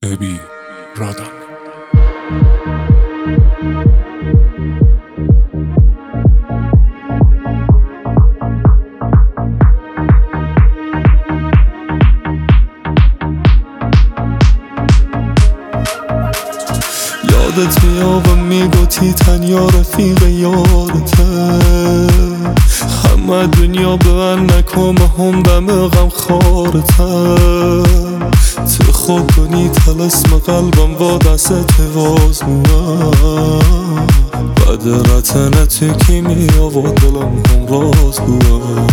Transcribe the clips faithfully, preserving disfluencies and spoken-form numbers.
ابی رادان. یادت میابم میگوتی تنیا رفیق یارته، همه دنیا به من نکام هم دم غم خارته. تو خود کنی تلسم قلبم با دست واز موه، بدرتنه تو کی میاب و دلم هم راز بوه.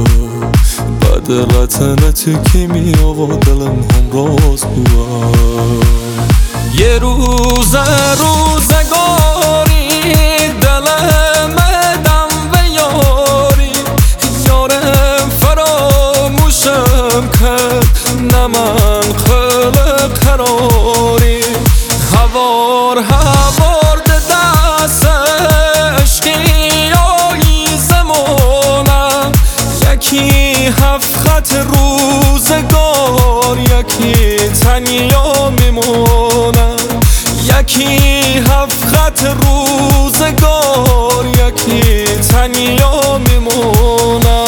بدرتنه تو کی میاب و دلم هم راز بوه. یه روز روزگاری دلم دم و یاری، یارم فراموشم کرد نه من خلق قراری. هوار هوار دست عشقی آی زمانم، یکی هفت خط روزگار یکی تنیا میمونم. یکی هفت خط روزگار یکی تنیا میمونم.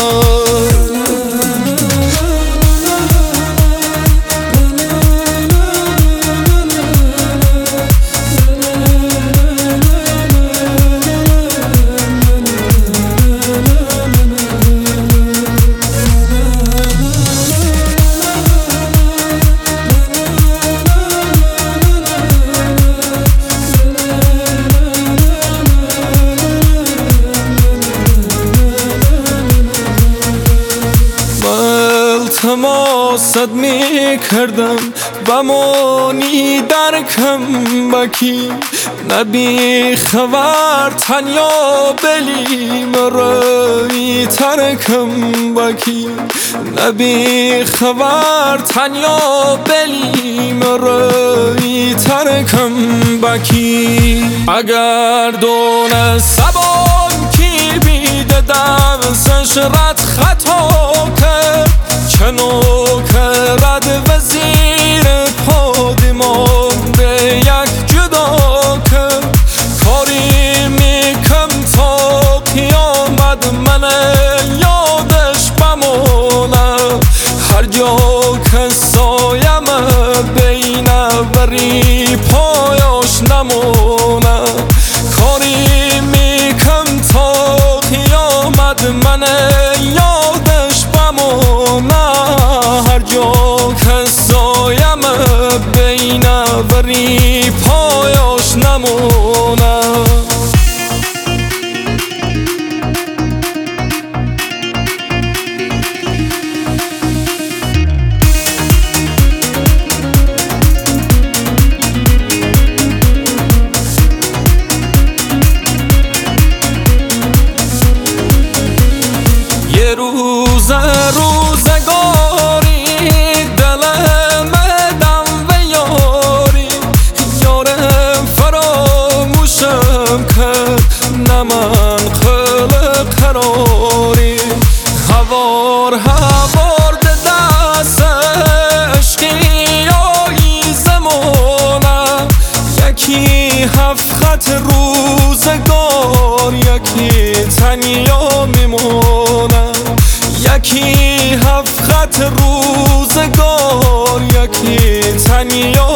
تماست می کردم و مانی در کمبکی، نبی خبر تنیا بلیم رای ترکم بکی. نبی خبر تنیا بلیم رای ترکم بکی. اگر دون سبان کی بیده دستش رد خطا کرد، چنو کرد وزیر پادیمان به یک جدا کرد. کاری میکم تا قیامت من یادش بمونه، هر جا که سایم بین وری پایاش نمونه. کاری میکم تا قیامت من یادش بمونه، هر جا که سایم بین وری پایاش نمونه. یه روز روزگاری دلم دم و یاری، یارم فراموشم کرد نه من خلق قراری. هوار هوار دست عشقی آی زمانم، یکی هفت خط روزگار یکی تنیا میمونم. یکی هفت خط روزگار یکی تنیا